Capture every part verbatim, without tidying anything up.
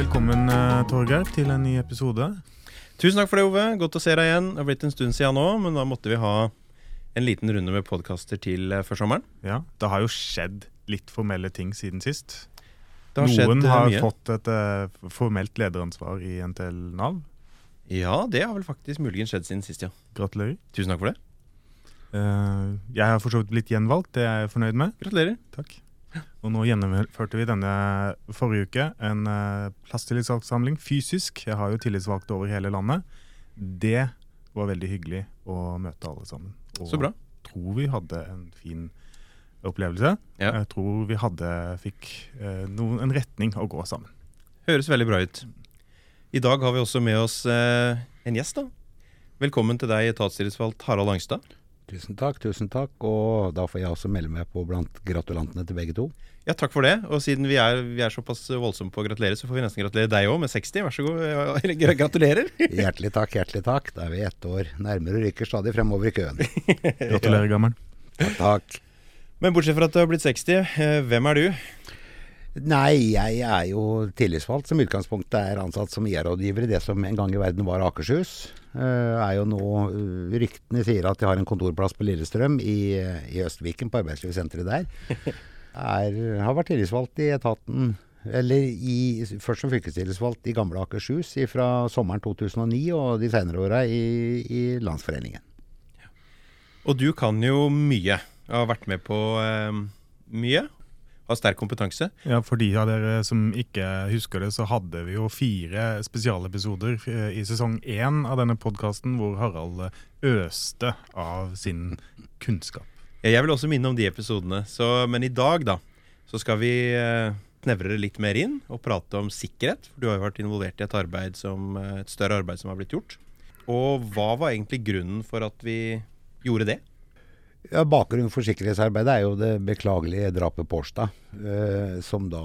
Velkommen, eh, Torgeir, til en ny episode. Tusen takk for det, Ove. Godt å se deg igjen. Det har blitt en stund siden nå, men da måtte vi ha en liten runde med podcaster til eh, før sommeren. Ja, det har jo skjedd litt formelle ting siden sist. Det har Noen skjedd, eh, har mye. fått et eh, formelt lederansvar i N T L Nav. Ja, det har vel faktisk muligens skjedd siden sist, ja. Gratulerer. Tusen takk for det. Eh, jeg har for så vidt blitt gjenvalgt, det er jeg fornøyd med. Gratulerer. Takk. Og nå gjennomførte vi denne forrige uke en uh, plasstillitsvalgtsamling fysisk. Jeg har jo tillitsvalgte over hele landet. Det var veldig hyggelig å møte alle sammen. Og Så bra. tror vi hadde en fin opplevelse. Ja. Jeg tror vi hadde, fikk uh, noen, en retning å gå sammen. Høres veldig bra ut. I dag har vi også med oss eh, en gjest da. Velkommen til deg, etatstillitsvalgt Harald Angstad. Tusen takk, tusen takk, og da får jeg også melde meg på blant gratulantene til begge to. Ja, takk for det. Og siden vi er, vi er såpass voldsomme på å gratulere, så får vi nesten gratulere deg også med seksti. Vær så god. Eller, gratulerer. Hjertelig takk, hjertelig takk. Da er vi ett år nærmere og rykker stadig fremover i køen. Gratulerer, gammel. Takk, takk. Men bortsett fra at du har blitt seksti, eh, hvem er du? Nei, jeg er jo tillitsvalgt som utgangspunktet er ansatt som I R-rådgiver i det som en gang i verden var Akershus. Uh, er jo nå, uh, ryktene sier at jeg har en kontorplass på Lillestrøm i, i Østviken på arbeidslivssenteret der. Er, har vært tillitsvalgt i etaten, eller i, først som fylkestillitsvalgt i gamle Akershus fra sommeren to tusen og ni og de senere årene i, i Landsforeningen. Og du kan jo mye. Jeg har vært med på eh, mye. Har sterk kompetanse. Ja, for de av dere som ikke husker det, så hadde vi jo fire spesialepisoder eh, i sesong én av denne podcasten, hvor Harald øste av sin kunnskap. Jeg vil også minne om de episodene. Så, men i dag da, så skal vi eh, snevre litt mer inn og prate om sikkerhet. For du har jo vært involvert i et, arbeid som, et større arbeid som har blitt gjort. Og hva var egentlig grunnen for at vi gjorde det? Ja, bakgrunnen for sikkerhetsarbeidet er jo det beklagelige drapet på Årstad, eh, som da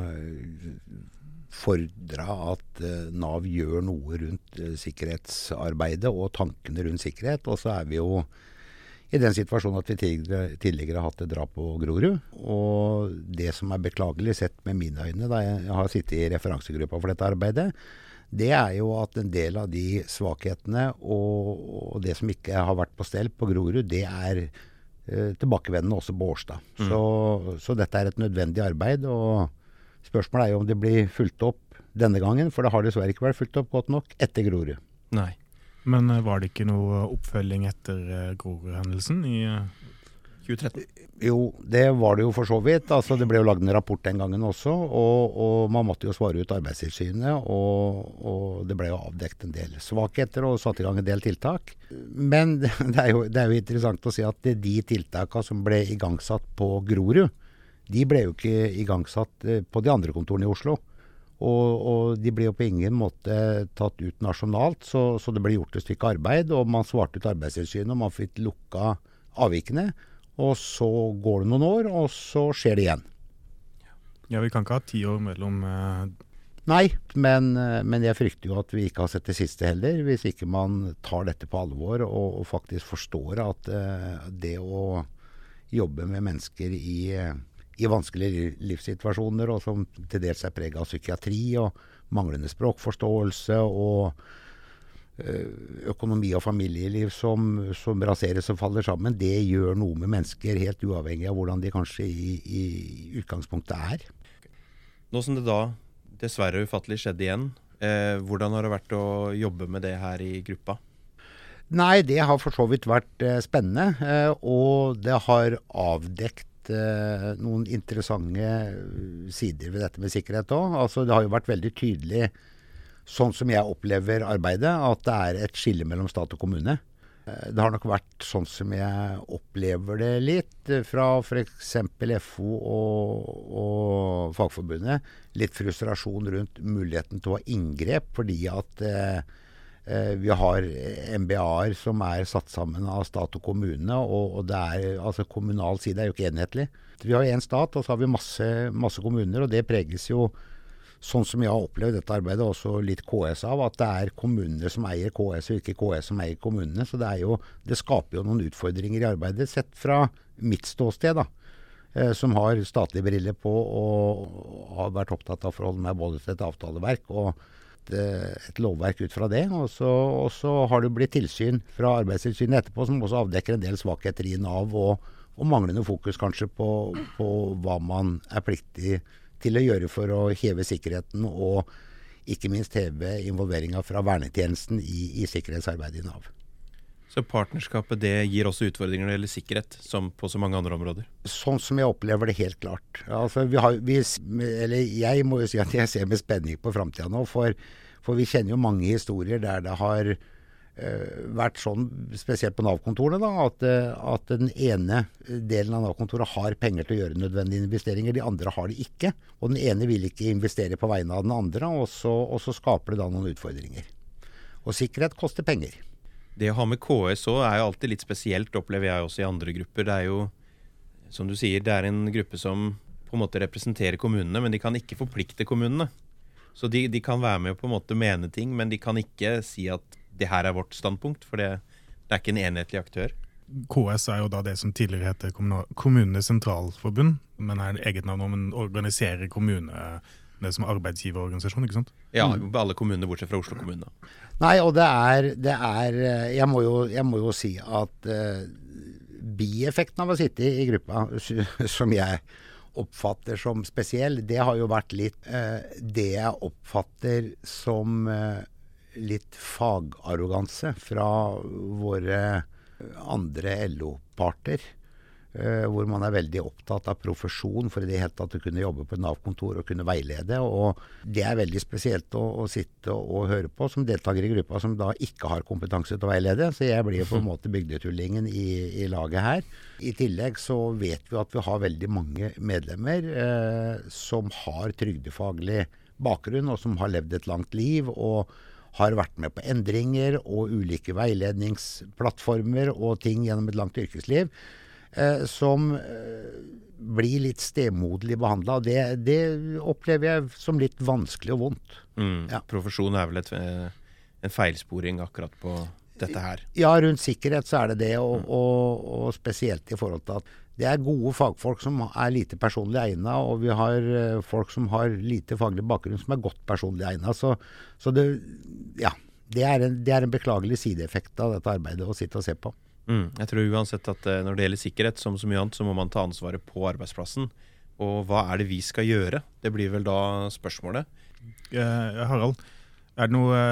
fordra at eh, Nav gjør noe rundt eh, sikkerhetsarbeidet og tankene rundt sikkerhet. Og så er vi jo i den situasjonen at vi tidligere, tidligere har hatt et drap på Grorud. Og det som er beklagelig sett med mine øyne, da jeg har sittet i referansegruppa for dette arbeidet, det er jo at en del av de svakhetene og, og det som ikke har vært på stell på Grorud, det er eh, tilbakevendende også på Årstad. Mm. Så, så dette er et nødvendig arbeid, og spørsmålet er jo om det blir fulgt opp denne gangen, for det har dessverre ikke vært fulgt opp godt nok etter Grorud. Nei. Men uh, var det ikke noe oppfølging etter uh, Grorud-hendelsen i uh... tjue tretten? Jo, det var det jo for så vidt. Altså, det ble jo laget en rapport den gangen også, og, og man måtte jo svare ut Arbeidstilsynet, og, og det ble jo avdekt en del svakheter og satt i gang en del tiltak. Men det er jo, det er jo interessant å si at de tiltakene som ble igangsatt på Grorud, de ble jo ikke igangsatt på de andre kontorene i Oslo. Og, og de ble jo på ingen måte tatt ut nasjonalt, så, så det ble gjort et stykke arbeid, og man svarte ut Arbeidstilsynet, og man fikk lukka avvikene. Og så går det noen år, og så skjer det igjen. Ja, vi kan ikke ha ti år mellom... Uh... Nei, men, men jeg frykter jo at vi ikke har sett det siste heller, hvis ikke man tar dette på alvor og, og faktisk forstår at uh, det å jobbe med mennesker i, i vanskelige livssituasjoner, og som til dels er preget av psykiatri og manglende språkforståelse og økonomi og familieliv som, som raseres og faller sammen, det gjør noe med mennesker helt uavhengig av hvordan de kanskje i, i utgangspunktet er. Nå som det da dessverre ufattelig skjedde igjen, eh, hvordan har det vært å jobbe med det her i gruppa? Nei, det har for så vidt vært eh, spennende, eh, og det har avdekt eh, noen interessante sider ved dette med sikkerhet også. Altså, det har jo vært veldig tydelig sånn som jeg opplever arbeidet, at det er et skille mellom stat og kommune. Det har nok vært sånn som jeg opplever det litt, fra for eksempel F O og, og Fagforbundet. Litt frustrasjon rundt muligheten til å ha inngrep, fordi at eh, vi har M B A-er som er satt sammen av stat og kommune, og, og det er, altså kommunal side er jo ikke enhetlig. Vi har jo en stat, og så har vi masse, masse kommuner, og det preges jo sånn som jeg har opplevd dette arbeidet, også litt K S av, at det er kommunene som eier K S, og ikke K S som eier kommunene. Så det, er jo, det skaper jo noen utfordringer i arbeidet, sett fra mitt ståsted da. eh, som har statlige briller på og har vært opptatt av å forholde meg både til et avtaleverk og et, et lovverk ut fra det. Og så, og så har det blitt tilsyn fra Arbeidstilsynet etterpå, som også avdekker en del svakheter i Nav og, og manglende fokus kanskje på, på hva man er pliktig til å gjøre for å heve sikkerheten og ikke minst heve involveringa fra vernetjenesten i, i sikkerhetsarbeidet i Nav. Så partnerskapet det gir også utfordringer når det gjelder sikkerhet, som på så mange andre områder? Sånn som jeg opplever det helt klart. Altså, vi har, vi, eller jeg må jo si at jeg ser med spenning på fremtiden nå, for, for vi kjenner jo mange historier der det har uh, vært sånn, spesielt på Nav-kontorene, da, at, at den ene delen av Nav-kontoret har penger til å gjøre nødvendige investeringer, de andre har det ikke. Og den ene vil ikke investere på vegne av den andre, og så, og så skaper det da noen utfordringer. Og sikkerhet koster penger. Det å ha med K S også er jo alltid litt spesielt, opplever jeg også i andre grupper. Det er jo, som du sier, det er en gruppe som på en måte representerer kommunene, men de kan ikke forplikte kommunene. Så de, de kan være med å på en måte mene ting, men de kan ikke si at det her er vårt standpunkt, for det, det er ikke en enhetlig aktør. K S er jo da det som tidligere heter Kommunenes Sentralforbund, men er et eget navn om en organiserer kommune det som arbeidsgiverorganisasjon, ikke sant? Ja, alle kommuner bortsett fra Oslo kommune. Nei, og det er, det er jeg, må jo, jeg må jo si at uh, bieffekten av å sitte i gruppa, som jeg oppfatter som spesiell, det har jo vært litt uh, det jeg oppfatter som uh, litt fagarroganse fra våre andre L O-parter. Uh, hvor man er veldig opptatt av profesjon for i det hele tatt å kunne jobbe på et Nav-kontor og kunne veilede. Og det er veldig spesielt å, å sitte og, og høre på som deltaker i gruppa som da ikke har kompetanse til å veilede. Så jeg blir på en måte bygdetullingen i, i laget her. I tillegg så vet vi at vi har veldig mange medlemmer uh, som har trygdefaglig bakgrunn og som har levd et langt liv og har vært med på endringer og ulike veiledningsplattformer og ting gjennom et langt yrkesliv. Eh, som eh, blir litt stemoderlig behandlet, og det, det opplever jeg som litt vanskelig og vondt. Mm. Ja. Profesjon er vel et, en feilsporing akkurat på dette her? Ja, rundt sikkerhet så er det det, og, mm. og, og spesielt i forhold til at det er gode fagfolk som er lite personlig egnet, og vi har folk som har lite faglig bakgrunn som er godt personlig egnet. Så, så det, ja, det, er en, det er en beklagelig sideeffekt av dette arbeidet å sitte og se på. Mm, jeg tror uansett at uh, når det gjelder sikkerhet, som så mye annet, så må man ta ansvaret på arbeidsplassen. Og hva er det vi skal gjøre? Det blir vel da spørsmålet. Eh, Harald, er det noe,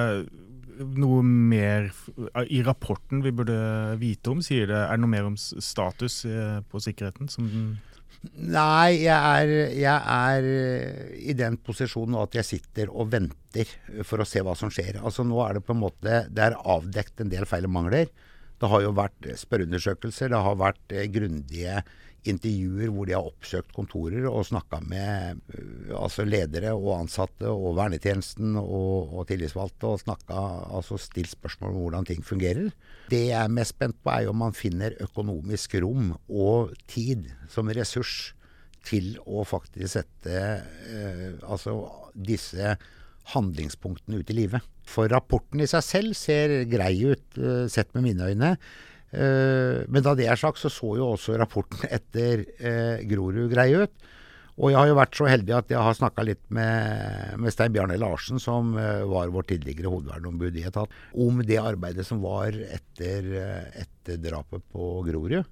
noe mer i rapporten vi burde vite om? Sier det, er det noe mer om status eh, på sikkerheten? Som den Nei, jeg er, jeg er i den posisjonen at jeg sitter og venter for å se hva som skjer. Altså nå er det på en måte, det er avdekt en del feil og mangler. Det har jo vært spørreundersøkelser, det har vært eh, grundige intervjuer hvor de har oppsøkt kontorer og snakket med uh, altså ledere og ansatte og vernetjenesten og, og tillitsvalgte og snakket, altså stilt spørsmål om hvordan ting fungerer. Det jeg er mest spent på er jo om man finner økonomisk rom og tid som ressurs til å faktisk sette uh, altså disse handlingspunktene ut i livet. For rapporten i seg selv ser grei ut, uh, sett med mine øyne. Uh, men da det er sagt, så så jo også rapporten etter uh, Grorud grei ut. Og jeg har jo vært så heldig at jeg har snakket litt med, med Stein Bjarne Larsen, som uh, var vår tidligere hovedverneombud i etat, om det arbeidet som var etter, uh, etter drapet på Grorud.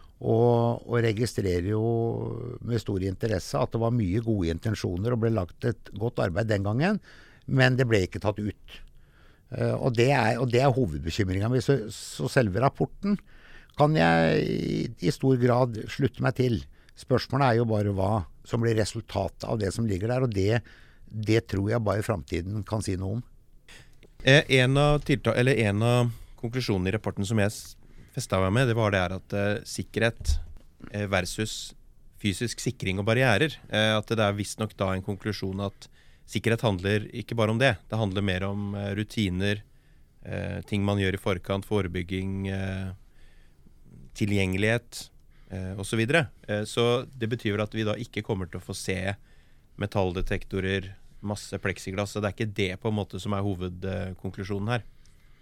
Og, og registrerer jo med stor interesse at det var mye gode intensjoner og ble lagt et godt arbeid den gangen, men det ble ikke tatt ut. Uh, og, det er, og det er hovedbekymringen min. Så, så selve rapporten kan jeg i, i stor grad slutte meg til. Spørsmålet er jo bare hva som blir resultatet av det som ligger der, og det, det tror jeg bare fremtiden kan si noe om. Eh, en, av tiltak, eller en av konklusjonene i rapporten som jeg festet meg med, det var det her at eh, sikkerhet eh, versus fysisk sikring og barrierer. Eh, at det er visst nok da en konklusjon at sikkerhet handler ikke bare om det. Det handler mer om eh, rutiner, eh, ting man gjør i forkant, forebygging, eh, tilgjengelighet eh, og så videre. Eh, så det betyr at vi da ikke kommer til å få se metalldetektorer, masse plexiglass. Så det er ikke det på en måte som er hovedkonklusjonen her.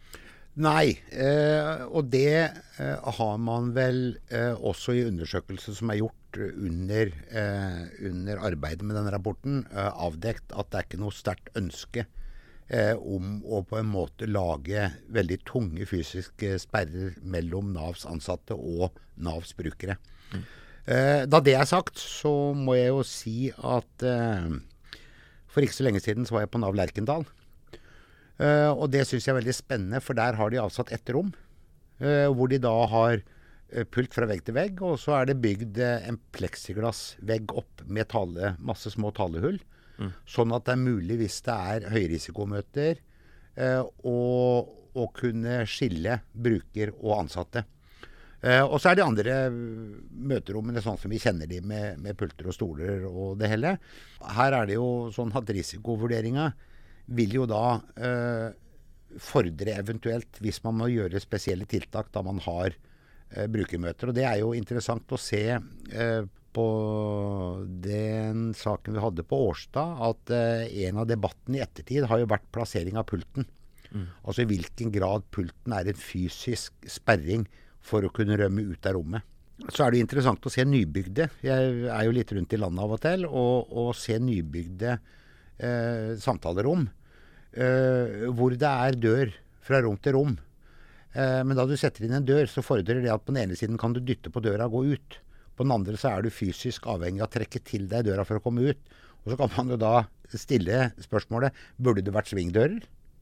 Nei, eh, og det eh, har man vel eh, også i undersøkelser som er gjort under, eh, under arbeidet med denne rapporten eh, avdekt at det er ikke noe sterkt ønske eh, om å på en måte lage veldig tunge fysiske sperrer mellom Navs ansatte og Navs brukere. Mm. Eh, da det er sagt, så må jeg jo si at eh, for ikke så lenge siden så var jeg på Nav Lerkendal. Eh, og det synes jeg er veldig spennende, for der har de avsatt ett rom, eh, hvor de da har pult fra vegg til vegg, og så er det bygd en plexiglassvegg opp med tale, masse små talehull, mm. sånn at det er mulig hvis det er høyrisikomøter eh, å, å kunne skille bruker og ansatte. Eh, og så er de andre møterommene sånn som vi kjenner de med, med pulter og stoler og det hele. Her er det jo sånn at risikovurderinga vil jo da eh, fordre eventuelt, hvis man må gjøre spesielle tiltak da man har brukermøter. Og det er jo interessant å se eh, på den saken vi hadde på Årstad, at eh, en av debattene i ettertid har jo vært plassering av pulten. Mm. Altså i hvilken grad pulten er en fysisk sperring for å kunne rømme ut av rommet. Så er det interessant å se nybygde. Jeg er jo litt rundt i landet av og til, og, og se nybygde eh, samtalerom, eh, hvor det er dør fra rom til rom. Men da du setter inn en dør, så fordrer det at på den ene siden kan du dytte på døra og gå ut. På den andre så er du fysisk avhengig av å trekke til deg døra for å komme ut. Og så kan man jo da stille spørsmålet, burde det vært svingdører?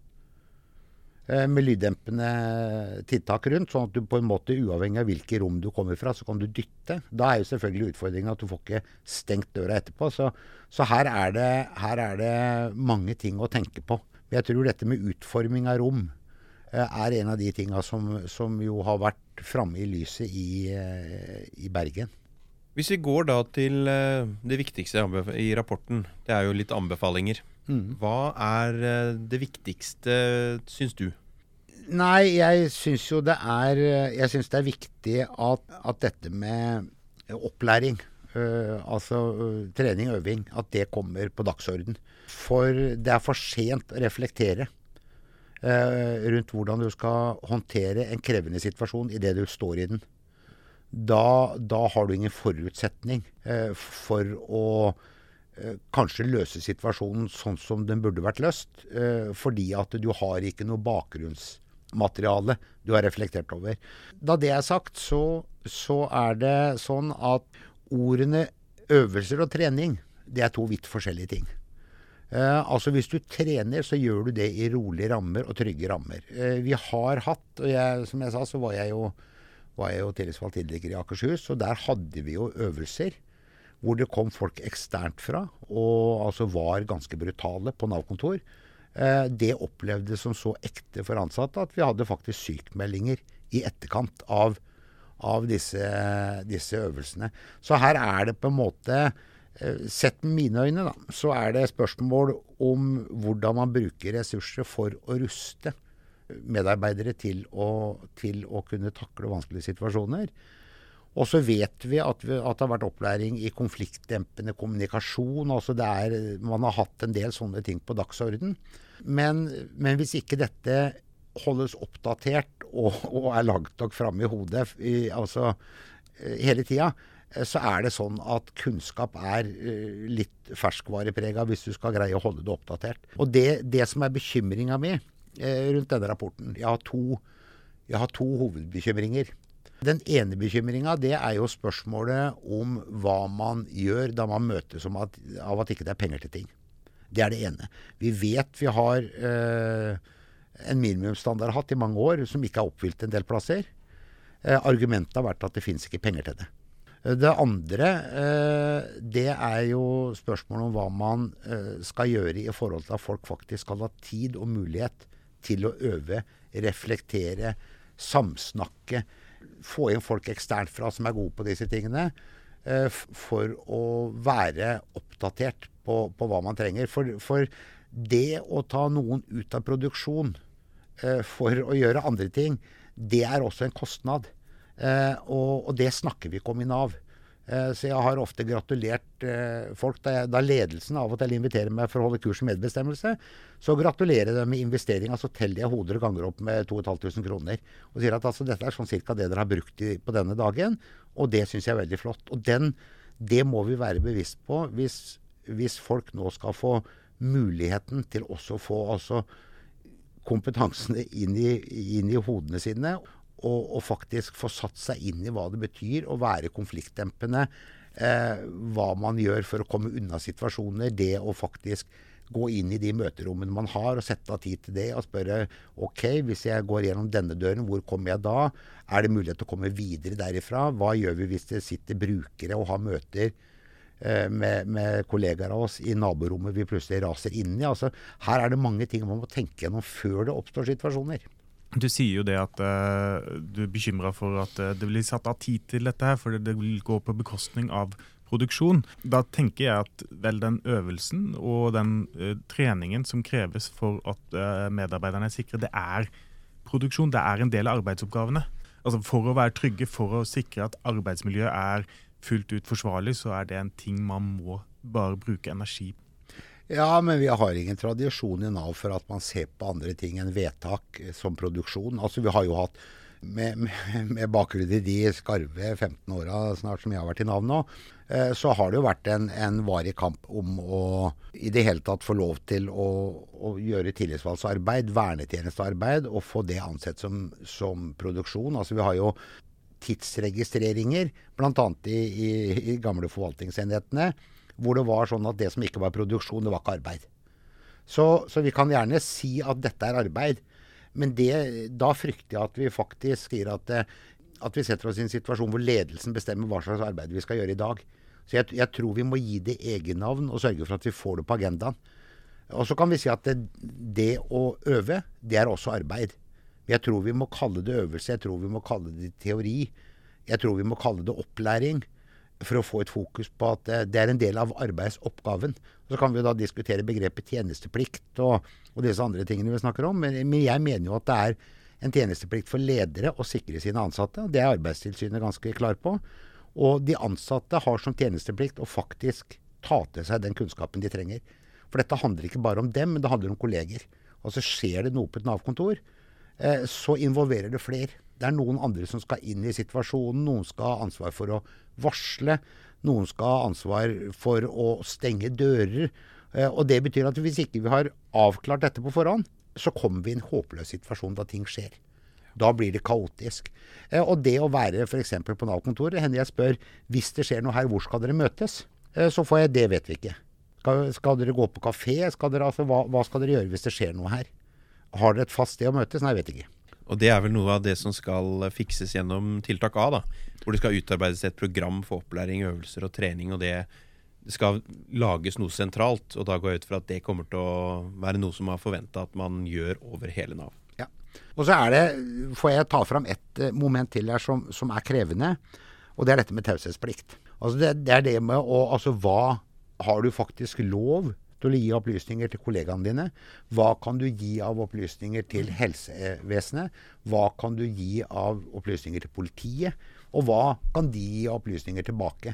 Med lyddempende tiltak rundt, sånn at du på en måte, uavhengig av hvilke rom du kommer fra, så kan du dytte. Da er jo selvfølgelig utfordringen at du får ikke stengt døra etterpå. Så, så her, er det, her er det mange ting å tenke på. Jeg tror dette med utforming av rom er en av de tingene som, som jo har vært fremme i lyset i, i Bergen. Hvis vi går da til det viktigste i rapporten, det er jo litt anbefalinger. Mm. Hva er det viktigste, syns du? Nei, jeg syns jo det er, jeg synes det er viktig at, at dette med opplæring, øh, altså trening og øving, at det kommer på dagsorden. For det er for sent å reflektere rundt hvordan du skal håndtere en krevende situasjon i det du står i den. Da, da har du ingen forutsetning eh, for å eh, kanskje løse situasjonen sånn som den burde vært løst, eh, fordi at du har ikke noe bakgrunnsmateriale du har reflektert over. Da det er sagt, så, så er det sånn at ordene øvelser og trening, det er to vidt forskjellige ting. Uh, altså hvis du trener, så gjør du det i rolige rammer og trygge rammer. Uh, vi har hatt, og jeg, som jeg sa, så var jeg jo, var jeg jo tillitsvalgt tidligere i Akershus, og der hadde vi jo øvelser hvor det kom folk eksternt fra, og altså var ganske brutale på Nav-kontor. Uh, det opplevdes som så ekte for ansatte at vi hadde faktisk sykmeldinger i etterkant av, av disse, disse øvelsene. Så her er det på en måte, sett med mine øyne da, så er det spørsmål om hvordan man bruker ressurser for å ruste medarbeidere til å, til å kunne takle vanskelige situasjoner. Og så vet vi at, vi at det har vært opplæring i konfliktdempende kommunikasjon, altså det er, man har hatt en del sånne ting på dagsorden. Men, men hvis ikke dette holdes oppdatert og, og er langt nok fremme i hodet, i, altså hele tida, så er det sånn at kunnskap er uh, litt ferskvarepreget hvis du skal greie å holde det oppdatert. Og det, det som er bekymringen min uh, rundt denne rapporten, jeg har to, jeg har to hovedbekymringer. Den ene bekymringen, det er jo spørsmålet om hva man gjør da man møtes om at, av at ikke det er penger til ting. Det er det ene. Vi vet vi har uh, en minimumsstandard hatt i mange år som ikke er oppfylt en del plasser. Uh, argumentet har vært at det finnes ikke penger til det. Det andre, det er jo spørsmålet om hva man skal gjøre i forhold til at folk faktisk skal ha tid og mulighet til å øve, reflektere, samsnakke, få inn folk eksternt fra som er gode på disse tingene, for å være oppdatert på, på hva man trenger. For, for det å ta noen ut av produksjon for å gjøre andre ting, det er også en kostnad. Uh, og, og det snakker vi ikke om i Nav. Uh, så jeg har ofte gratulert uh, folk da, jeg, da ledelsen av og til inviterer meg for å holde kurs i medbestemmelse, så gratulerer de med investering, altså teller jeg hoder og ganger opp med to tusen fem hundre kroner og sier at altså, dette er sånn cirka det dere har brukt i, på denne dagen, og det synes jeg er veldig flott. Og den, Det må vi være bevisst på hvis, hvis folk nå skal få muligheten til også å få altså, kompetansene inn i, inn i hodene sine, og, og faktisk få satt seg inn i hva det betyr å være konfliktdempende, eh, hva man gjør for å komme unna situasjoner, det å faktisk gå inn i de møterommene man har og sette av tid til det og spørre, ok, hvis jeg går gjennom denne døren, hvor kommer jeg da? Er det mulighet til å komme videre derifra? Hva gjør vi hvis det sitter brukere og har møter eh, med, med kollegaer av oss i naborommet vi plutselig raser inn i? Altså, her er det mange ting man må tenke gjennom før det oppstår situasjoner. Du sier jo det at uh, du er bekymret for at uh, det blir satt av tid til dette her, for det vil gå på bekostning av produksjon. Da tenker jeg at vel den øvelsen og den uh, treningen som kreves for at uh, medarbeiderne er sikre, det er produksjon, det er en del av arbeidsoppgavene. Altså for å være trygge, for å sikre at arbeidsmiljøet er fullt ut forsvarlig, så er det en ting man må bare bruke energi på. Ja, men vi har ingen tradisjon i Nav for at man ser på andre ting enn vedtak som produksjon. Altså vi har jo hatt, med, med, med bakgrunn i de skarve femten åra snart som jeg har vært i Nav nå, eh, så har det jo vært en, en varig kamp om å i det hele tatt få lov til å, å gjøre tillitsvalgsarbeid, vernetjenestearbeid, og få det ansett som, som produksjon. Altså vi har jo tidsregistreringer, blant annet i, i, i gamle forvaltningsenhetene, hvor det var sånn at det som ikke var produksjon, det var ikke arbeid. Så, så vi kan gjerne si at dette er arbeid, men det, da frykter jeg at vi faktisk sier at, at vi setter oss i en situasjon hvor ledelsen bestemmer hva slags arbeid vi skal gjøre i dag. Så jeg, jeg tror vi må gi det egennavn og sørge for at vi får det på agendaen. Og så kan vi si at det, det å øve, det er også arbeid. Jeg tror vi må kalle det øvelse, jeg tror vi må kalle det teori, jeg tror vi må kalle det opplæring, for å få et fokus på at det er en del av arbeidsoppgaven. Så kan vi da diskutere begrepet tjenesteplikt og, og disse andre tingene vi snakker om, men, men jeg mener jo at det er en tjenesteplikt for ledere å sikre sine ansatte, og det er Arbeidstilsynet ganske klar på. Og de ansatte har som tjenesteplikt å faktisk ta til seg den kunnskapen de trenger. For dette handler ikke bare om dem, men det handler om kolleger. Og så skjer det noe på et Nav-kontor, eh, så involverer det flere. Det er noen andre som skal inn i situasjonen, noen skal ha ansvar for å varsle, noen skal ha ansvar for å stenge dører. Eh, og det betyr at hvis ikke vi har avklart dette på forhånd, så kommer vi i en håpløs situasjon da ting skjer. Da blir det kaotisk. Eh, og det å være for eksempel på Nav-kontoret, hender jeg spør, hvis det skjer noe her, hvor skal dere møtes? Eh, så får jeg, det vet vi ikke. Skal, skal dere gå på kafé? Skal dere, altså, hva, hva skal dere gjøre hvis det skjer noe her? Har dere et fast sted å møtes? Nei, jeg vet ikke. Og det er vel noe av det som skal fikses gjennom tiltak A, da. Hvor det skal utarbeides et program for opplæring, øvelser og trening, og det, det skal lages noe sentralt. Og da går jeg ut fra at det kommer til å være noe som man forventer at man gjør over hele Nav. Ja. Og så er det, får jeg ta fram et moment til her som, som er krevende, og det er dette med taushetsplikt. Altså det, det er det med å, altså hva har du faktisk lov til å gi opplysninger til kollegaene dine? Hva kan du gi av opplysninger til helsevesenet? Hva kan du gi av opplysninger til politiet? Og hva kan de gi av opplysninger tilbake?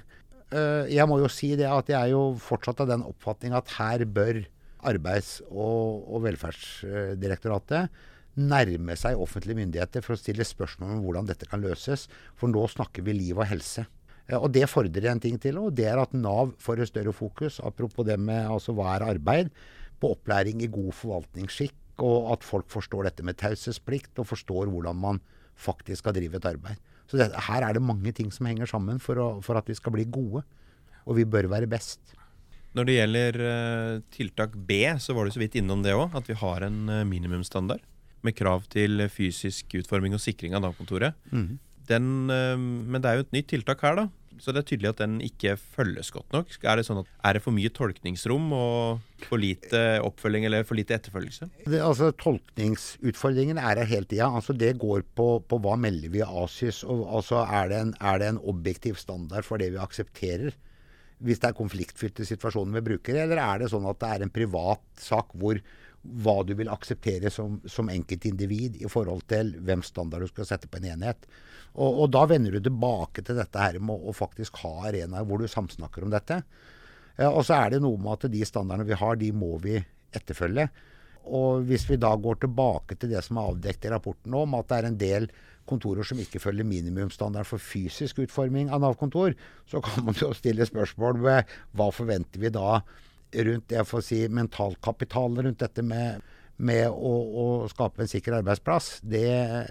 Jeg må jo si det at jeg er jo fortsatt av den oppfatning at her bør Arbeids- og, og velferdsdirektoratet nærme seg offentlige myndigheter for å stille spørsmål om hvordan dette kan løses. For nå snakker vi liv og helse. Og det fordrer en ting til, og det er at Nav får et større fokus, apropos det med altså, hva er arbeid, på opplæring i god forvaltningsskikk, og at folk forstår dette med taushetsplikt, og forstår hvordan man faktisk skal drive et arbeid. Så det, her er det mange ting som henger sammen for, å, for at vi skal bli gode, og vi bør være best. Når det gjelder uh, tiltak B, så var du så vidt innom det også, at vi har en uh, minimumsstandard med krav til fysisk utforming og sikring av Nav-kontoret. Mm. Den, uh, men det er jo et nytt tiltak her da, så det er tydelig at den ikke følges godt nok. Er det sånn at er det for mye tolkningsrom og for lite oppfølging eller for lite etterfølgelse? Det, altså Tolkningsutfordringen er her hele tida. Altså, det går på, på hva melder vi av ASYS, og altså er det, en, er det en objektiv standard for det vi aksepterer hvis det er konfliktfylte situasjoner med brukere, eller er det sånn at det er en privat sak hvor hva du vil akseptere som, som enkeltindivid i forhold til hvem standard du skal sette på en enhet. Og, og da vender du tilbake til dette her med å faktisk ha arenaer hvor du samsnakker om dette. Eh, og så er det noe med at de standardene vi har, de må vi etterfølge. Og hvis vi da går tilbake til det som er avdekt i rapporten om at det er en del kontorer som ikke følger minimumsstandard for fysisk utforming av Nav-kontor, så kan man jo stille spørsmål ved hva forventer vi da rundt det, for å si, mental kapital rundt dette med, med å, å skape en sikker arbeidsplass. Det,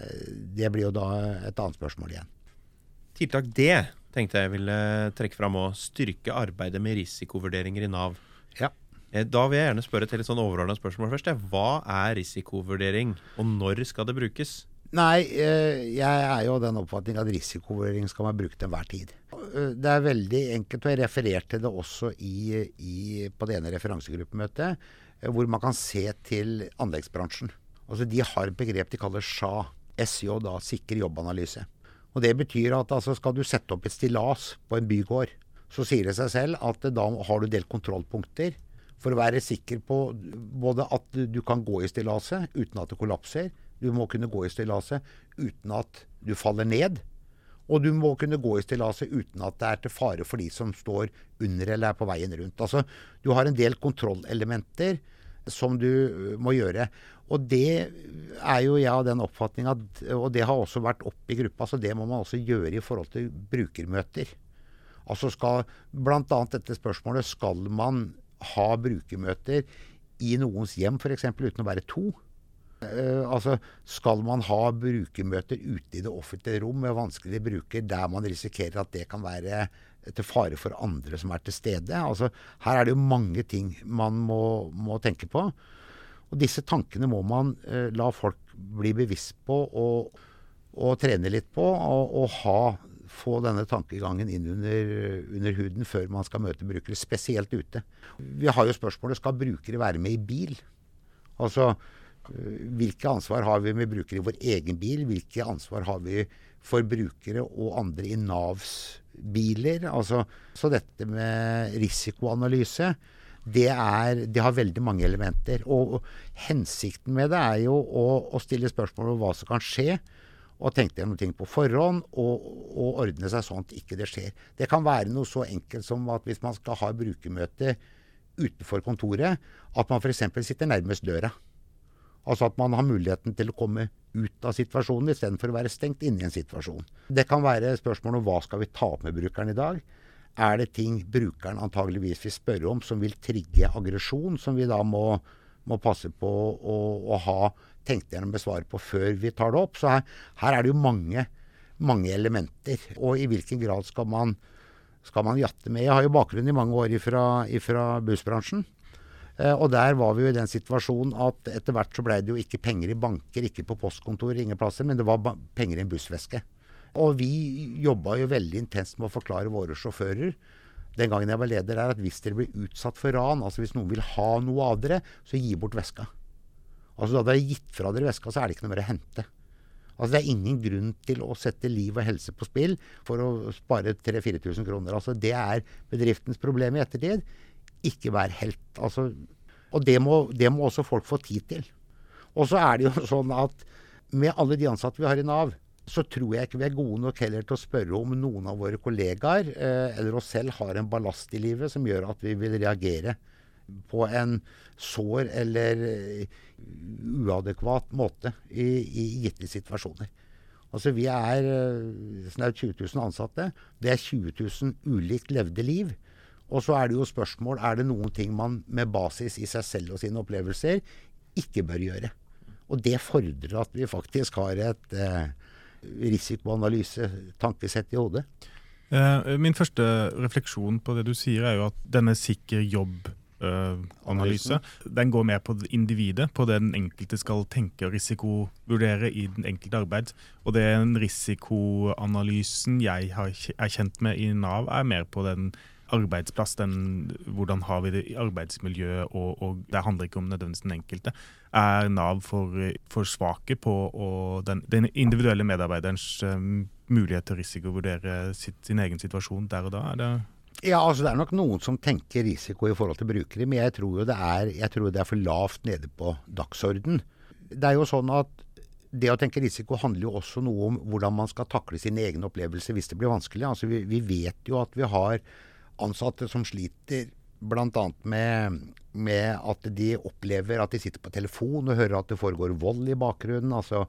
det blir jo da et annet spørsmål igjen. Tiltak D tenkte jeg ville trekke fram å styrke arbeidet med risikovurderinger i Nav. Ja. Da vil jeg gjerne spørre til et sånn overordnet spørsmål først. Hva er risikovurdering, og når skal det brukes? Nei, jeg er jo den oppfatning at risikovurdering skal man bruke til enhver tid. Det er veldig enkelt, og jeg refererte det også i, i, på det ene referansegruppemøtet, hvor man kan se til anleggsbransjen. Altså de har et begrep de kaller S J A, S J da, sikker jobbanalyse. Og det betyr at altså, skal du sette opp et stillas på en bygård, så sier det seg selv at da har du delt kontrollpunkter, for å være sikker på både at du kan gå i stillaset uten at det kollapser, du må kunne gå i stillaset uten at du faller ned, og du må kunne gå i stillaset uten at det er til fare for de som står under eller er på veien rundt. Altså, du har en del kontrollelementer som du må gjøre. Og det er jo jeg av den oppfatning at, og det har også vært oppe i gruppa, så det må man også gjøre i forhold til brukermøter. Altså skal, blant annet dette spørsmålet, skal man ha brukermøter i noens hjem, for eksempel, uten å være to? Uh, altså, skal man ha brukermøter ute i det offentlige rom med vanskelige bruker, der man risikerer at det kan være til fare for andre som er til stede? Altså, her er det jo mange ting man må, må tenke på. Og disse tankene må man uh, la folk bli bevisst på og, og trene litt på, og, og ha få denne tankegangen inn under, under huden før man skal møte brukere, spesielt ute. Vi har jo spørsmålet, skal brukere være med i bil? Altså, hvilke ansvar har vi med brukere i vår egen bil? Hvilke ansvar har vi for brukere og andre i Navs biler? Altså, så dette med risikoanalyse, det, er, det har veldig mange elementer. Og, og hensikten med det er jo å, å stille spørsmål om hva som kan skje, og tenkte noen ting på forhånd, og, og ordne seg sånn at ikke det skjer. Det kan være noe så enkelt som at hvis man skal ha brukermøte utenfor kontoret, at man for eksempel sitter nærmest døra. Altså at man har muligheten til å komme ut av situasjonen, i stedet for å være stengt inne i en situasjon. Det kan være spørsmål om hva skal vi ta opp med brukeren i dag? Er det ting brukeren antageligvis vil spørre om som vil trigge aggresjon, som vi da må, må passe på å, å ha tenkt gjennom besvare på før vi tar det opp? Så her, her er det jo mange, mange elementer. Og i hvilken grad skal man, skal man jatte med? Jeg har jo bakgrunn i mange år ifra, ifra bussbransjen. Eh, og der var vi jo i den situasjonen at etter hvert så ble det jo ikke penger i banker, ikke på postkontorer, ingen plasser, men det var ba- penger i en bussveske. Og vi jobbet jo veldig intenst med å forklare våre sjåfører, den gangen jeg var leder, er at hvis dere blir utsatt for ran, altså hvis noen vil ha noe av dere, så gi bort veska. Altså da dere har gitt fra dere veska, så er det ikke noe mer å hente. Altså det er ingen grunn til å sette liv og helse på spill for å spare tre til fire tusen kroner. Altså det er bedriftens problem i ettertid. Ikke vær helt. Altså, og det må, det må også folk få tid til. Og så er det jo sånn at med alle de ansatte vi har i Nav, så tror jeg ikke vi er gode nok heller til å spørre om noen av våre kollegaer eh, eller oss selv har en ballast i livet som gjør at vi vil reagere på en sår eller uadekvat måte i, i gitte situasjoner. Altså vi er snaut tjue tusen ansatte. Det er tjue tusen ulikt levde liv. Og så er det jo spørsmål, er det noen ting man med basis i seg selv og sine opplevelser ikke bør gjøre? Og det fordrer at vi faktisk har et eh, risikoanalyse, tankesett i hodet. Eh, min første refleksjon på det du sier er jo at denne sikker jobb Uh, analyse. Den går mer på individet, på det den enkelte skal tenke og risikovurdere i den enkelte arbeid. Og den risikoanalysen jeg har, er kjent med i Nav er mer på den arbeidsplass, den, hvordan har vi det i arbeidsmiljøet, og, og det handler ikke om nødvendigvis den enkelte. Er Nav for, for svake på og den, den individuelle medarbeiderens um, mulighet til å risikovurdere sitt, sin egen situasjon der og da? Er det Ja, altså det er nok noen som tenker risiko i forhold til brukere, men jeg tror jo det er, jeg tror det er for lavt nede på dagsorden. Det er jo sånn at det å tenke risiko handler jo også noe om hvordan man skal takle sine egne opplevelser hvis det blir vanskelig. Altså vi, vi vet jo at vi har ansatte som sliter blant annet med, med at de opplever at de sitter på telefon og hører at det foregår vold i bakgrunnen. Altså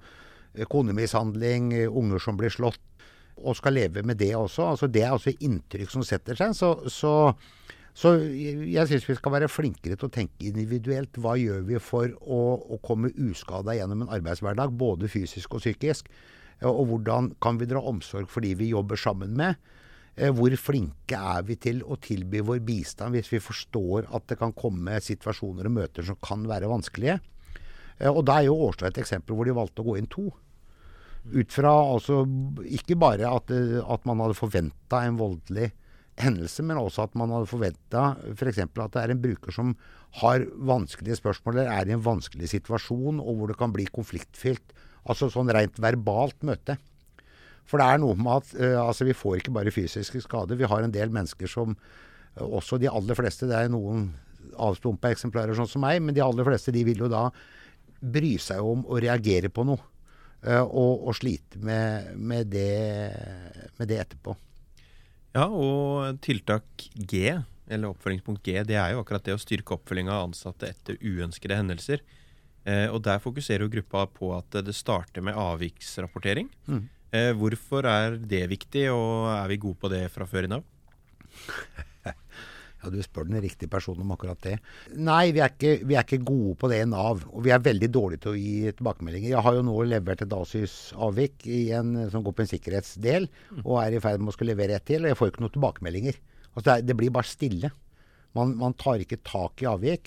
konemishandling, unger som blir slått, og skal leve med det også. Altså det er også inntrykk som setter seg. Så, så, så jeg synes vi skal være flinkere til å tenke individuelt. Hva gjør vi for å, å komme uskadet gjennom en arbeidshverdag, både fysisk og psykisk? Og hvordan kan vi dra omsorg for de vi jobber sammen med? Hvor flinke er vi til å tilby vår bistand hvis vi forstår at det kan komme situasjoner og møter som kan være vanskelige? Og da er jo Årstad et eksempel hvor de valgte å gå inn to. Ut fra altså, ikke bare at, at man hadde forventet en voldelig hendelse, men også at man hadde forventet for eksempel at det er en bruker som har vanskelige spørsmål, eller er i en vanskelig situasjon, og hvor det kan bli konfliktfylt. Altså sånn rent verbalt møte. For det er noe med at uh, altså, vi får ikke bare fysiske skader. Vi har en del mennesker som, uh, også de aller fleste, det er noen avstumpa eksemplarer sånn som meg, men de aller fleste de vil jo da bry seg om å reagere på noe. Uh, og, og slite med, med, det, med det etterpå. Ja, og tiltak G, eller oppfølgingspunkt G, det er jo akkurat det å styrke oppfølging av ansatte etter uønskede hendelser. Uh, og der fokuserer jo gruppa på at det starter med avviksrapportering. Mm. Uh, hvorfor er det viktig, og er vi gode på det fra før i Nav? Ja, du spør den riktige personen om akkurat det. Nei, vi er, ikke, vi er ikke gode på det i Nav, og vi er veldig dårlige til å gi tilbakemeldinger. Jeg har jo nå levert et ASYS-avvik i en, som går på en sikkerhetsdel, og er i ferd med å skulle levere et til, og jeg får ikke noen tilbakemeldinger. Altså det, er, det blir bare stille. Man, man tar ikke tak i avvik,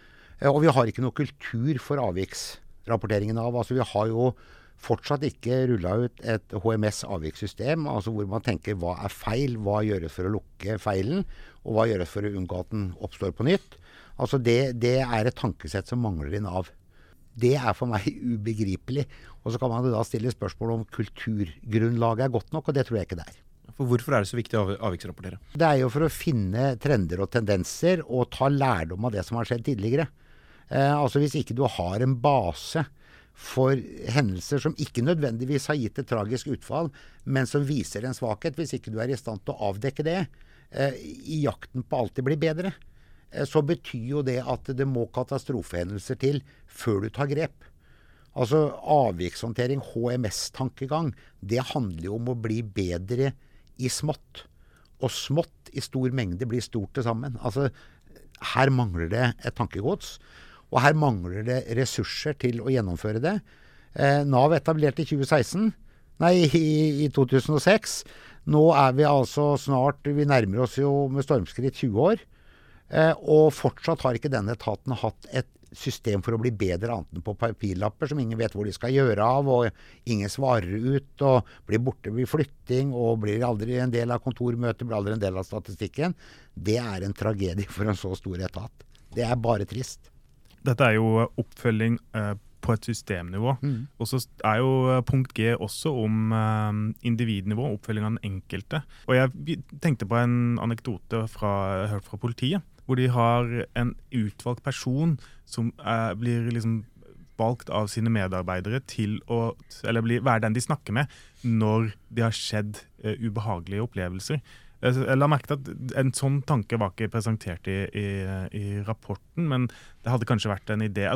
og vi har ikke noe kultur for avviksrapporteringen av. Altså vi har jo fortsatt ikke rullet ut et H M S-avvikssystem, altså hvor man tenker hva er feil, hva gjøres for å lukke feilen, og hva gjøres for å unngå at den oppstår på nytt. Altså det, det er et tankesett som mangler i Nav. Det er for meg ubegripelig. Og så kan man da stille spørsmål om kulturgrunnlaget er godt nok, og det tror jeg ikke det er. For hvorfor er det så viktig å avviksrapportere? Det er jo for å finne trender og tendenser, og ta lærdom av det som har skjedd tidligere. Eh, altså hvis ikke du har en base for hendelser som ikke nødvendigvis har gitt et tragisk utfall, men som viser en svakhet, hvis ikke du er i stand til å avdekke det, eh, i jakten på alltid bli bedre, eh, så betyr jo det at det må katastrofehendelser til før du tar grep. Altså avvikshåndtering, H M S-tankegang, det handler jo om å bli bedre i smått. Og smått i stor mengde blir stort til sammen. Altså, her mangler det et tankegods. Og her mangler det ressurser til å gjennomføre det. Eh, Nav etablerte i tjue seksten, nei, i, i to tusen og seks. Nå er vi altså snart, vi nærmer oss jo med stormskritt tjue år. Eh, og fortsatt har ikke denne etaten hatt et system for å bli bedre annet enn på papirlapper, som ingen vet hvor de skal gjøre av, og ingen svarer ut, og blir borte ved flytting, og blir aldri en del av kontormøtet, blir aldri en del av statistikken. Det er en tragedie for en så stor etat. Det er bare trist. Dette er jo oppfølging eh, på et systemnivå. Mm. Og så er jo punkt G også om eh, individnivå, oppfølging av den enkelte. Og jeg tenkte på en anekdote fra, jeg har hørt fra politiet, hvor de har en utvalgt person som eh, blir liksom valgt av sine medarbeidere til å, eller bli, være den de snakker med når det har skjedd eh, ubehagelige opplevelser. Jeg la merke til at en sånn tanke var ikke presentert i, i, i rapporten, men det hadde kanskje vært en idé.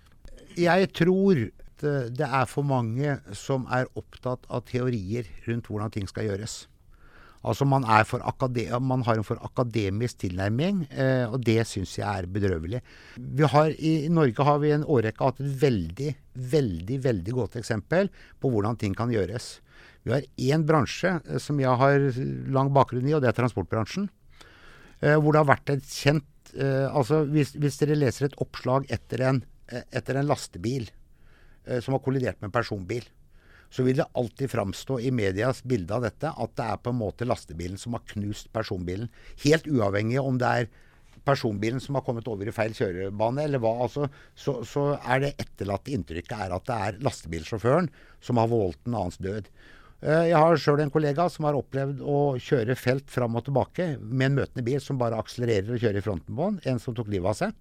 Jeg tror det er for mange som er opptatt av teorier rundt hvordan ting skal gjøres. Altså man, er for akade- man har en for akademisk tilnærming, eh, og det synes jeg er bedrøvelig. Vi har, i, I Norge har vi en årrekke hatt et veldig, veldig, veldig godt eksempel på hvordan ting kan gjøres. Vi har en bransje som jeg har lang bakgrunn i, og det er transportbransjen. Eh, hvor det har vært et kjent, eh, altså hvis, hvis dere leser et oppslag etter en, etter en lastebil eh, som har kollidert med en personbil, så vil det alltid framstå i medias bilde av dette at det er på en måte lastebilen som har knust personbilen. Helt uavhengig om det er personbilen som har kommet over i feil kjørebane, eller hva, altså, så, så er det etterlatte inntrykket er at det er lastebilsjåføren som har voldt en annens død. Jeg har selv en kollega som har opplevd å kjøre felt fram og tilbake med en møtende bil som bare akselererer og kjører i fronten på den, en som tok livet av seg.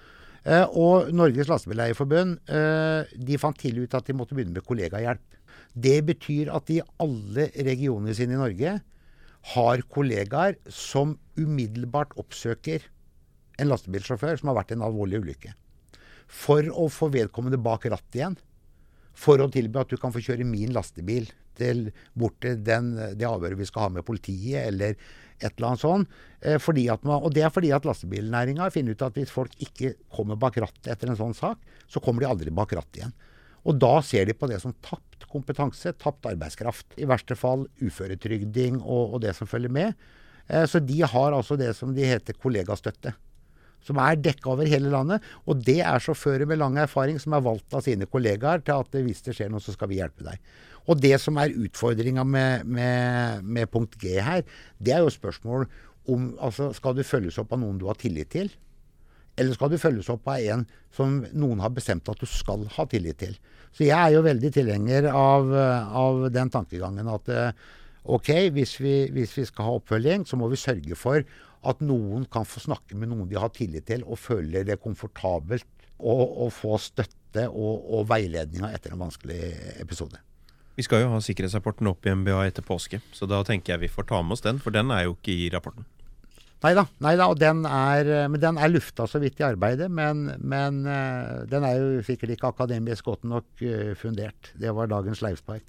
Og Norges Lastebileierforbund, de fant tidlig ut at de måtte begynne med kollegahjelp. Det betyr at de i alle regionene sine i Norge har kollegaer som umiddelbart oppsøker en lastebilsjåfør som har vært i en alvorlig ulykke. For å få vedkommende bak ratt igjen. for å tilby at du kan få kjøre min lastebil til bort til den, det avhøret vi skal ha med politiet, eller et eller annet sånt. Eh, fordi at man, og det er fordi at lastebilnæringen har funnet ut at hvis folk ikke kommer bak rattet etter en sånn sak, så kommer de aldri bak rattet igjen. Og da ser de på det som tapt kompetanse, tapt arbeidskraft. I verste fall uføretrygding og, og det som følger med. Eh, så de har altså det som de heter kollegastøtte, som er dekket over hele landet. Og det er sjåfører med lang erfaring som er valgt av sine kollegaer til at hvis det skjer noe, så skal vi hjelpe deg. Og det som er utfordringen med, med, med punkt G her, det er jo spørsmål om, altså skal du følges opp av noen du har tillit til? Eller skal du følges opp av en som noen har bestemt at du skal ha tillit til? Så jeg er jo veldig tilhenger av, av den tankegangen at ok, hvis vi, hvis vi skal ha oppfølging, så må vi sørge for at noen kan få snakke med noen de har tillit til, og føler det komfortabelt, og, og få støtte og, og veiledninger etter en vanskelig episode. Vi skal jo ha sikkerhetsrapporten opp i M B A etter påske, så da tenker jeg vi får ta med oss den, for den er jo ikke i rapporten. Neida, neida, og den er, men den er lufta så vidt i arbeidet, men, men uh, den er jo sikkert ikke akademisk godt nok uh, fundert. Det var dagens Leifspark.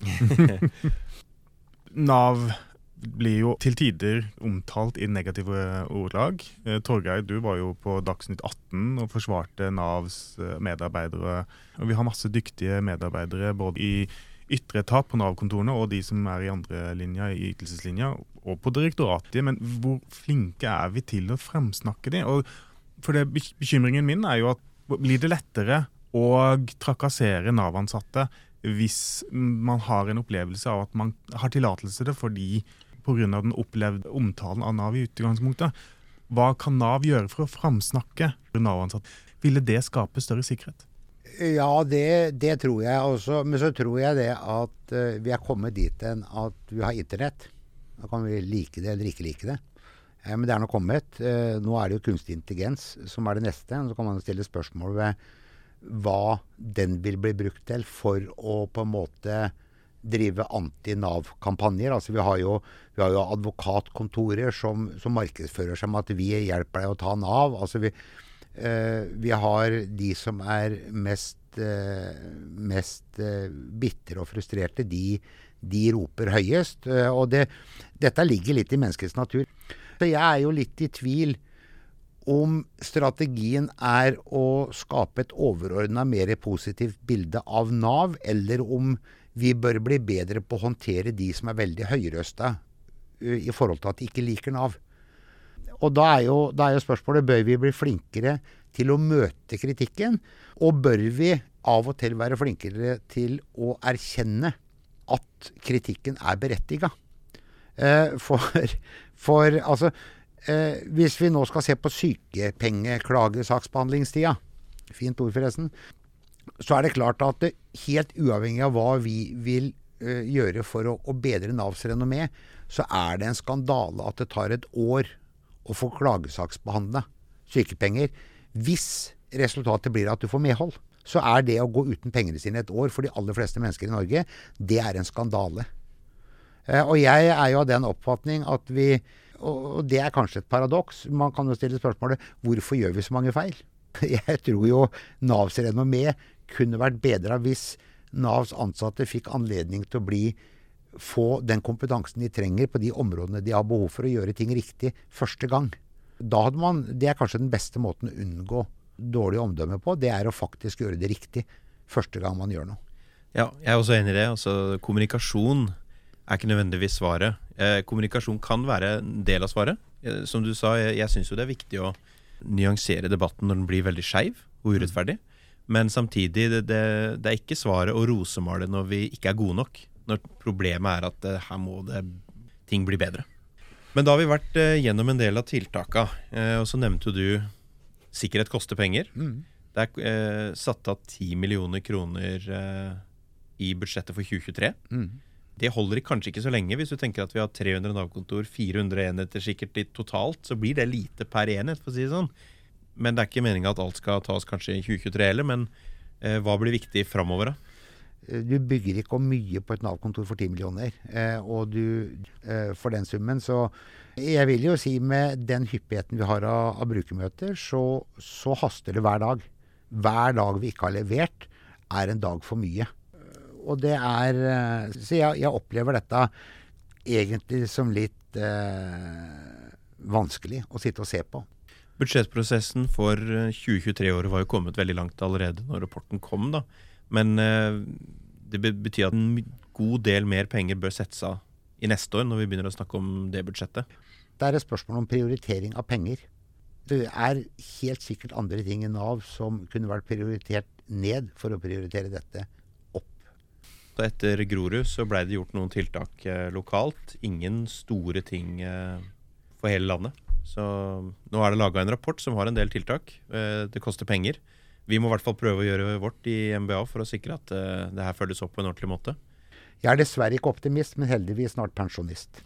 Nav blir jo til tider omtalt i negative ordlag. Eh, Torgeir, du var jo på Dagsnytt atten og forsvarte Navs medarbeidere. Og vi har masse dyktige medarbeidere både i ytre etat på Nav-kontorene og de som er i andre linja, i ytelseslinja, og på direktoratet. Men hvor flinke er vi til å fremsnakke de? Og for det, bekymringen min er jo at blir det lettere å trakassere Nav-ansatte hvis man har en opplevelse av at man har tillatelse til det fordi på grunn av den opplevde omtalen av Nav i utgangspunktet. Hva kan Nav gjøre for å fremsnakke Nav-ansatte? Ville det skape større sikkerhet? Ja, det, det tror jeg også. Men så tror jeg det at uh, vi er kommet dit hen at vi har internett. Da kan vi like det eller ikke like det. Eh, men det er nå kommet. Uh, nå er det jo kunstig intelligens som er det neste. Så kan man stille spørsmål ved hva den vil bli brukt til for å på en måte drive anti-Nav-kampanjer. Altså vi har jo, vi har jo advokatkontorer som, som markedsfører seg med at vi hjelper deg å ta Nav. Altså vi Uh, vi har de som er mest, uh, mest uh, bitre og frustrerte, de, de roper høyest. Uh, og det, dette ligger litt i menneskets natur. Så jeg er jo litt i tvil om strategien er å skape et overordnet, mer positivt bilde av Nav, eller om vi bør bli bedre på å håndtere de som er veldig høyrøsta uh, i forhold til at de ikke liker Nav. Og da er, jo, da er jo spørsmålet, bør vi bli flinkere til å møte kritikken? Og bør vi av og til være flinkere til å erkjenne at kritikken er berettiget? Eh, for, for altså, eh, hvis vi nå skal se på sykepengeklagesaksbehandlingstida, fint ord forresten, så er det klart at det, helt uavhengig av hva vi vil eh, gjøre for å, å bedre Navs renommé, så er det en skandale at det tar et år å få klagesaksbehandlet sykepenger. Hvis resultatet blir at du får medhold, så er det å gå uten pengene sine et år for de aller fleste mennesker i Norge, det er en skandale. Eh, og jeg er jo av den oppfatning at vi, og det er kanskje et paradoks, man kan jo stille spørsmålet, hvorfor gjør vi så mange feil? Jeg tror jo Navs renommé kunne vært bedre hvis Navs ansatte fikk anledning til å bli få den kompetansen de trenger på de områdene de har behov for å gjøre ting riktig første gang. Da hadde man, det er kanskje den beste måten å unngå dårlig omdømme på, det er å faktisk gjøre det riktig første gang man gjør noe. Ja, jeg er også enig i det. Altså, kommunikasjon er ikke nødvendigvis svaret. Eh, kommunikasjon kan være en del av svaret. Eh, som du sa, jeg, jeg synes jo det er viktig å nyansere debatten når den blir veldig skeiv og urettferdig. Men samtidig, det, det, det er ikke svaret å rosemale når vi ikke er gode nok. Når problemet er at uh, her må det, ting bli bedre. Men da har vi vært uh, gjennom en del av tiltaka, uh, og så nevnte du sikkerhet koster penger. Mm. Det er uh, satt av ti millioner kroner uh, i budsjettet for tjue tjuetre. Mm. Det holder kanskje ikke så lenge. Hvis du tenker at vi har tre hundre Nav-kontor, fire hundre enheter sikkert i totalt, så blir det lite per enhet, for å si det sånn. Men det er ikke meningen at alt skal tas kanskje i tjue tjuetre heller, men uh, hva blir viktig fremover da? Du bygger ikke om mye på et Nav-kontor for ti millioner, eh, og du, eh, for den summen, så jeg vil jo si med den hyppigheten vi har av, av brukermøter, så, så haster det hver dag. Hver dag vi ikke har levert, er en dag for mye. og det er eh, Så jeg, jeg opplever dette egentlig som litt eh, vanskelig å sitte og se på. Budsjettprosessen for tjue tjuetre-året var jo kommet veldig langt allerede når rapporten kom, da. Men eh, det betyr at en god del mer penger bør settes av i neste år, når vi begynner å snakke om det budsjettet. Det er et spørsmål om prioritering av penger. Det er helt sikkert andre ting i Nav som kunne vært prioritert ned for å prioritere dette opp. Da etter Grorud så ble det gjort noen tiltak eh, lokalt. Ingen store ting eh, for hele landet. Så nå er det laget en rapport som har en del tiltak. Eh, det koster penger. Vi må i hvert fall prøve å gjøre vårt i M B A for å sikre at uh, det her følges opp på en ordentlig måte. Jeg er dessverre ikke optimist, men heldigvis snart pensjonist.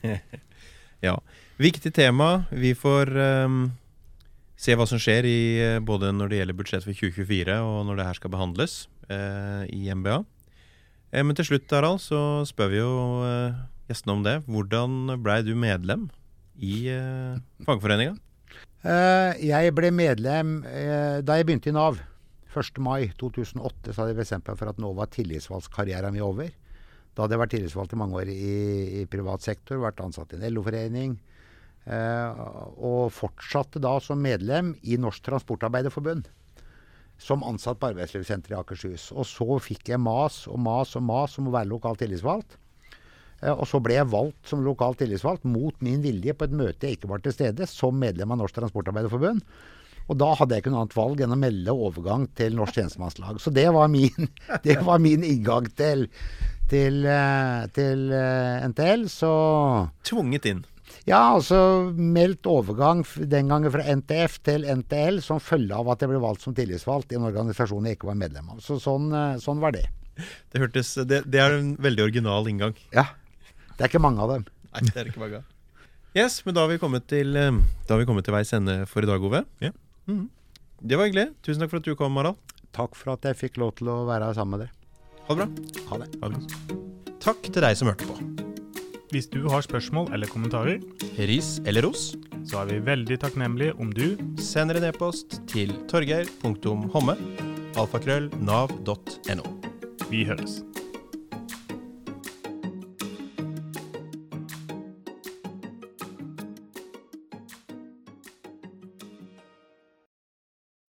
Ja, viktig tema. Vi får um, se hva som skjer i, både når det gjelder budsjett for tjue tjuefire og når det her skal behandles uh, i M B A. Eh, men til slutt, Harald, så spør vi jo uh, gjestene om det. Hvordan ble du medlem i uh, fagforeningen? Uh, jeg ble medlem uh, da jeg begynte i Nav. første mai to tusen og åtte så hadde jeg bestemt meg for at nå var tillitsvalgskarrieren min over. Da hadde jeg vært tillitsvalgt i mange år i, i privat sektor, vært ansatt i en L O-forening, uh, og fortsatte da som medlem i Norsk Transportarbeiderforbund, som ansatt på Arbeidslivssenteret i Akershus. Og så fikk jeg mas og mas og mas om å være lokalt tillitsvalgt. Og så ble jeg valgt som lokalt tillitsvalgt mot min vilje på et møte jeg ikke var til stede, som medlem av Norsk Transportarbeiderforbund. Og da hadde jeg ikke noe annet valg enn å melde overgang til Norsk Tjenestemannslag. Så det var min, det var min inngang til, til, til N T L. Så tvunget inn. Ja, altså meldt overgang den gangen fra N T F til N T L som følge av at jeg ble valgt som tillitsvalgt i en organisasjon jeg ikke var medlem av. Så sånn, sånn var det. Det hørtes, det, det er en veldig original inngang. Ja. Det er ikke mange av dem. Nei, det er ikke mange av. Yes, men da har vi kommet til, da har vi kommet til veis ende for i dag, Ove. Ja. Mm. Det var hyggelig. Tusen takk for at du kom, Harald. Takk for at jeg fikk lov til å være sammen med dere. Ha det bra. Ha det. Ha det godt. Takk til deg som hørte på. Hvis du har spørsmål eller kommentarer, Ris eller ros, så er vi veldig takknemlige om du sender en e-post til torgeir punktum homme alfakrøll nav punktum no. Vi høres.